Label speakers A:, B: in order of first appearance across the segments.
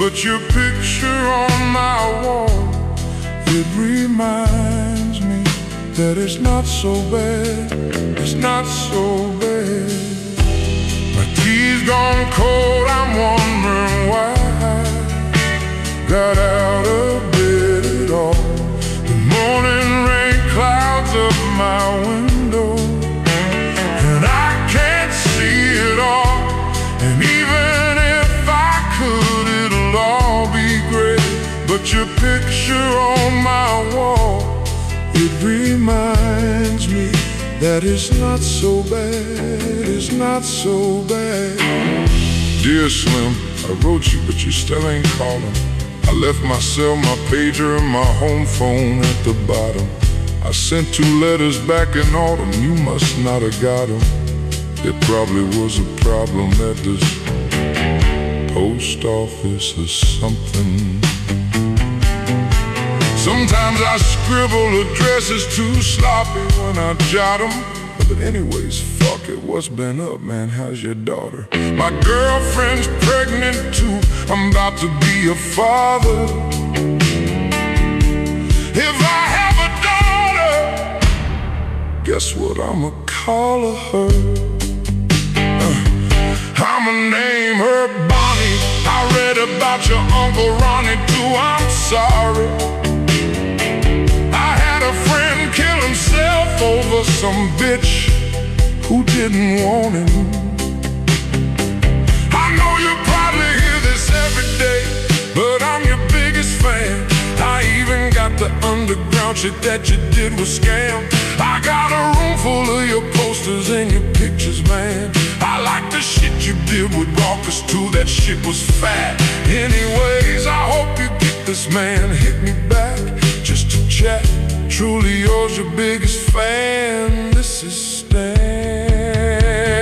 A: But your picture on my wall, it reminds me that it's not so bad, it's not so bad. My tea's gone cold, I'm wondering why I got out of bed at all. The morning rain clouds up my window, and I can't see it all. And even if I could, it'll all be great. But your picture on my wall, it reminds me that it's not so bad, it's not so bad. Dear Slim, I wrote you but you still ain't calling. I left my cell, my pager, and my home phone at the bottom. I sent 2 letters back in autumn, you must not have got them. There probably was a problem at this post office or something. Sometimes I scribble addresses too sloppy when I jot them. But anyways, fuck it, what's been up, man? How's your daughter? My girlfriend's pregnant too, I'm about to be a father. If I have a daughter, guess what I'ma call her? I'ma name her Bonnie. I read about your Uncle Ronnie too, I'm sorry. Over some bitch who didn't want him. I know you probably hear this every day, but I'm your biggest fan. I even got the underground shit that you did was scam. I got a room full of your posters and your pictures, man. I like the shit you did with Rawkus too, that shit was fat. Anyways, I hope you get this, man. Hit me back just to chat. Truly yours, your biggest fan. This is Stan.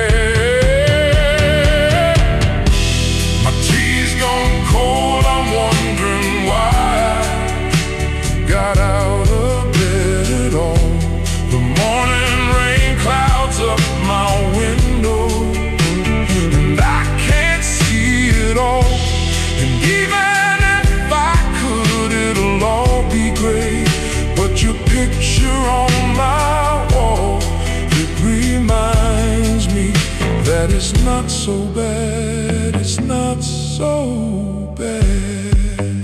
A: My tea's gone cold, I'm wondering why I got out of bed at all. The morning rain clouds up my window, and I can't see it all. And even if I could, it'll all be great. But your picture on my wall, it reminds me that it's not so bad, it's not so bad.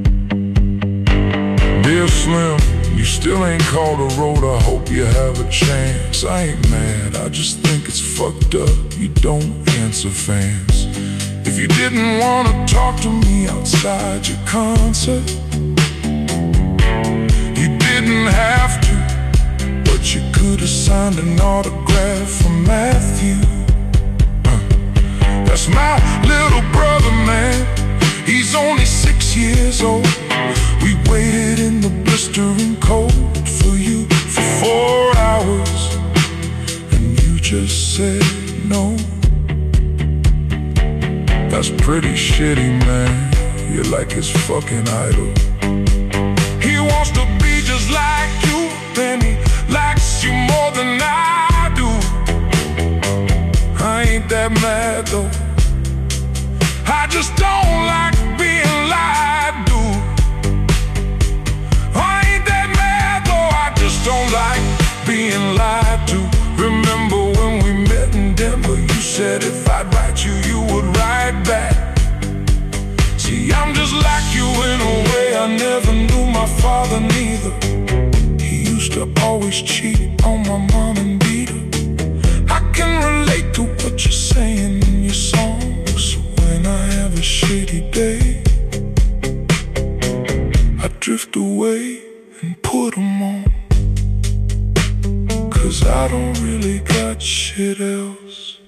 A: Dear Slim, you still ain't called a road, I hope you have a chance. I ain't mad, I just think it's fucked up you don't answer fans. If you didn't wanna talk to me outside your concert, didn't have to, but you could have signed an autograph from Matthew. That's my little brother, man. He's only 6 years old. We waited in the blistering cold for you for 4 hours, and you just said no. That's pretty shitty, man. You're like his fucking idol. He wants to be just like you, then he likes you more than I do. I ain't that mad though, I just don't like being lied to. I ain't that mad though, I just don't like being lied to. Remember when we met in Denver, you said if I'd write you, you would write back. See, I'm just like you in a way, I never knew my father neither. He used to always cheat on my mom and beat her. I can relate to what you're saying in your songs. When I have a shitty day, I drift away and put them on, 'cause I don't really got shit else